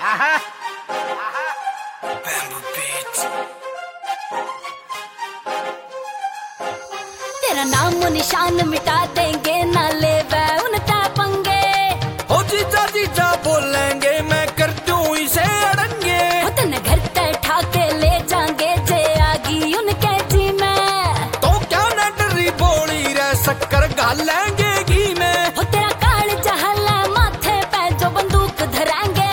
तेरा नाम निशान मिटा देंगे ना ले उनका पंगे। ओ जीजा जीजा बोलेंगे मैं कर दूं इसे अड़ंगे। तेने घर तक ठाके ले जाएंगे जे आगी उनके जी में। तो क्या न डरी बोली रे शक्कर गालेंगे घी में। हो तेरा काल जहला माथे पे जो बंदूक धराएंगे।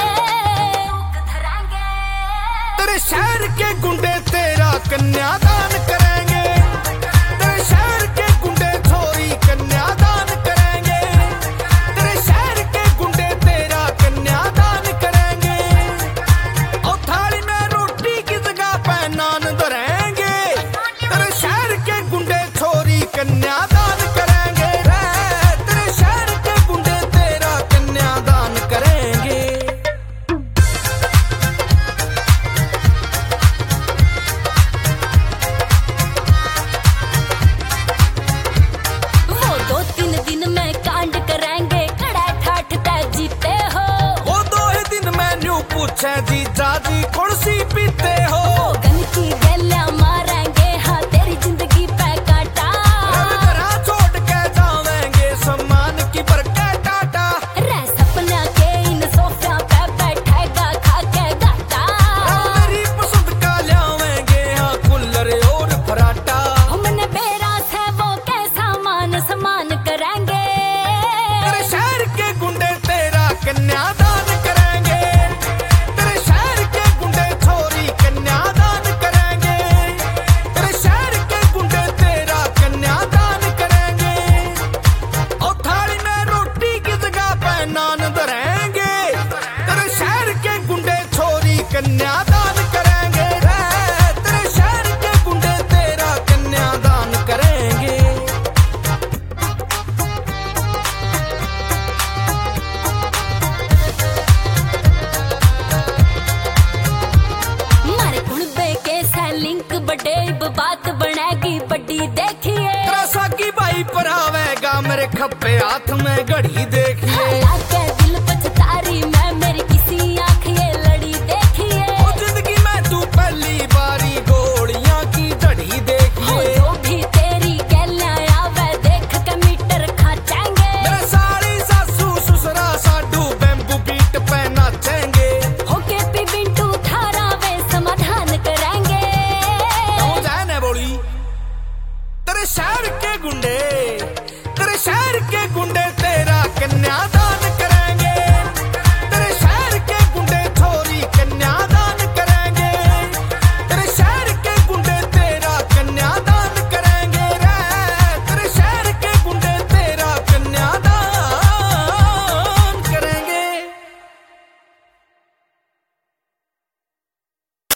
तेरे शहर के गुंडे तेरा कन्यादान करेंगे। तेरे शहर के गुंडे छोरी कन्यादान करेंगे। तेरे शहर के गुंडे तेरा कन्यादान करेंगे। और थाली में रोटी की जगह पे नान धरेंगे। तेरे शहर के गुंडे छोरी कन्यादान करेंगे रे। तेरे शहर के गुंडे तेरा कन्यादान करेंगे। वो 2-3 दिन में कांड करेंगे खड़ा ठाठ ते जीते हो। वो 2 ही दिन में न्यू पूछे जीजा जी कौन सी पीते हो। गन की गैलियां मारेंगे हाँ तेरी जिंदगी पे काटा। रंगरा छोड़ के जावेंगे सम्मान की बरके टाटा। रे सपना के इन सोफिया पे बैठेगा खा के गाटा। मेरी पसंद का लावेंगे हाँ कुल्लर और फराटा। हमने बेरास है वो कैसा मान सम्मान करेंगे। तेरे शहर के गुंडे तेरा कन्यादान करेंगे। तेरे शहर के गुंडे छोरी कन्यादान करेंगे। तेरे शहर के गुंडे तेरा कन्यादान करेंगे। और थाली में रोटी की जगह पे नान धरेंगे। तेरे शहर के गुंडे छोरी कन्यादान करेंगे रे। तेरे शहर के गुंडे तेरा कन्यादान करेंगे। मारे कुणबे के से लिंक बड़े बात बनेगी बड़ी देखिए। त्रासा की बाई पर आवेगा मेरे खप्पे हाथ में घड़ी देखिए। हालात